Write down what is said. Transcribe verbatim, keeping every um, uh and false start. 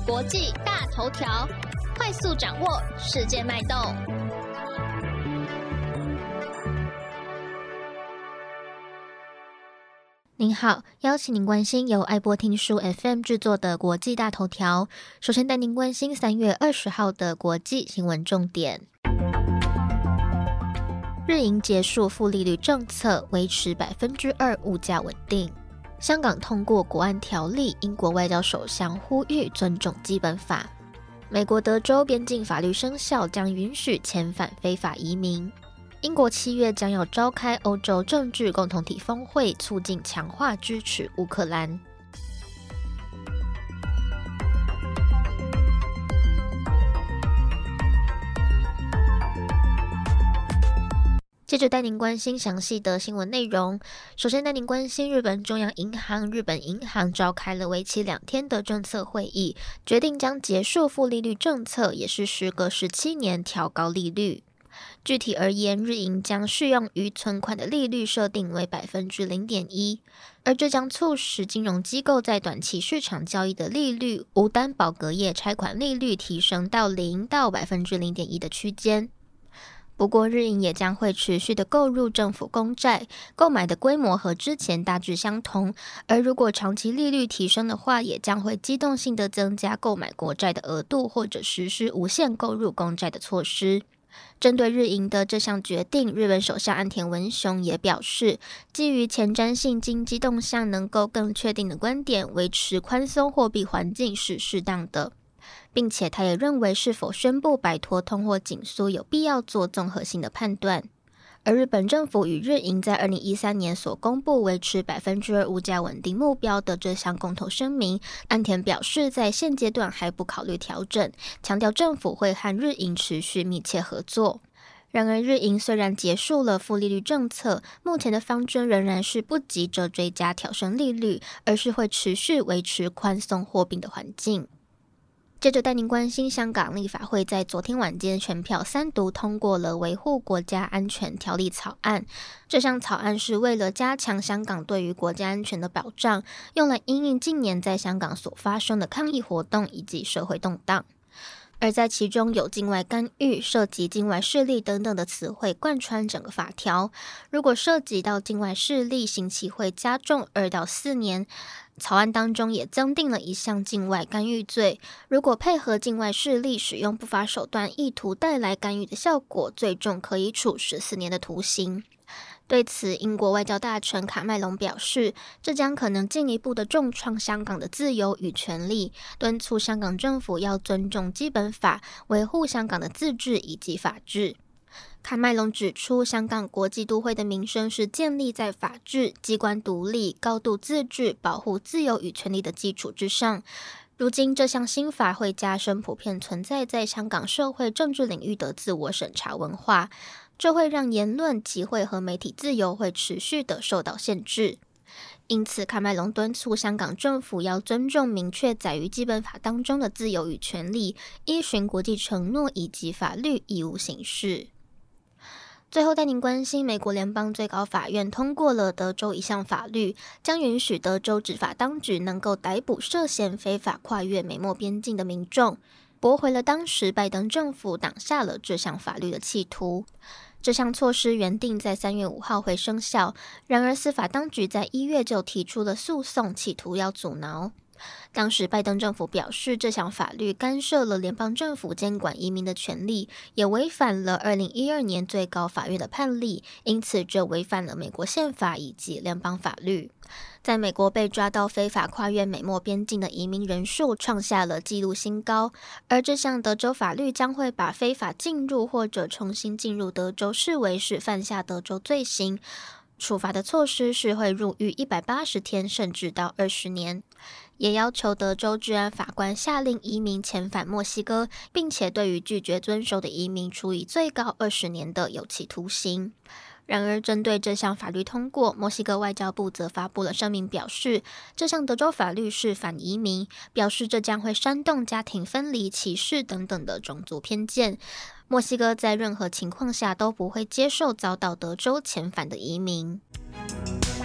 国际大头条，快速掌握世界脉动。您好，邀请您关心由爱播听书 F M 制作的国际大头条。首先带您关心三月二十号的国际新闻重点。日银结束负利率政策，维持百分之二物价稳定。香港通过国安条例，英国外交首相呼吁尊重基本法。美国德州边境法律生效，将允许遣返非法移民。英国七月将要召开欧洲政治共同体峰会，促进强化支持乌克兰。接着带您关心详细的新闻内容。首先带您关心日本中央银行日本银行召开了为期两天的政策会议，决定将结束负利率政策，也是时隔十七年调高利率。具体而言，日银将适用于存款的利率设定为 百分之零点一， 而这将促使金融机构在短期市场交易的利率无担保隔夜拆款利率提升到零到 百分之零点一 的区间。不过日银也将会持续的购入政府公债，购买的规模和之前大致相同，而如果长期利率提升的话，也将会机动性的增加购买国债的额度，或者实施无限购入公债的措施。针对日银的这项决定，日本首相岸田文雄也表示，基于前瞻性经济动向能够更确定的观点，维持宽松货币环境是适当的，并且他也认为是否宣布摆脱通货紧缩有必要做综合性的判断。而日本政府与日银在二零一三年所公布维持 百分之二 物价稳定目标的这项共同声明，岸田表示在现阶段还不考虑调整，强调政府会和日银持续密切合作。然而日银虽然结束了负利率政策，目前的方针仍然是不急着追加调升利率，而是会持续维持宽松货币的环境。接着带您关心香港立法会在昨天晚间全票三读通过了维护国家安全条例草案。这项草案是为了加强香港对于国家安全的保障，用来因应近年在香港所发生的抗议活动以及社会动荡。而在其中有境外干预、涉及境外势力等等的词汇贯穿整个法条。如果涉及到境外势力，刑期会加重二到四年。草案当中也增订了一项境外干预罪，如果配合境外势力使用不法手段，意图带来干预的效果，最重可以处十四年的徒刑。对此，英国外交大臣卡麦隆表示，这将可能进一步的重创香港的自由与权利，敦促香港政府要尊重基本法，维护香港的自治以及法治。卡麦隆指出，香港国际都会的名声是建立在法治、机关独立、高度自治、保护自由与权利的基础之上。如今这项新法会加深普遍存在在香港社会政治领域的自我审查文化，这会让言论、集会和媒体自由会持续的受到限制。因此，卡麦隆敦促香港政府要尊重明确载于基本法当中的自由与权利，依循国际承诺以及法律义务行事。最后带您关心，美国联邦最高法院通过了德州一项法律，将允许德州执法当局能够逮捕涉嫌非法跨越美墨边境的民众，驳回了当时拜登政府挡下了这项法律的企图。这项措施原定在三月五号会生效，然而司法当局在一月就提出了诉讼，企图要阻挠。当时拜登政府表示，这项法律干涉了联邦政府监管移民的权利，也违反了二零一二年最高法院的判例，因此这违反了美国宪法以及联邦法律。在美国被抓到非法跨越美墨边境的移民人数创下了纪录新高，而这项德州法律将会把非法进入或者重新进入德州视为是犯下德州罪行，处罚的措施是会入狱一百八十天甚至到二十年。也要求德州治安法官下令移民遣返墨西哥，并且对于拒绝遵守的移民处以最高二十年的有期徒刑。然而，针对这项法律通过，墨西哥外交部则发布了声明，表示这项德州法律是反移民，表示这将会煽动家庭分离、歧视等等的种族偏见。墨西哥在任何情况下都不会接受遭到德州遣返的移民。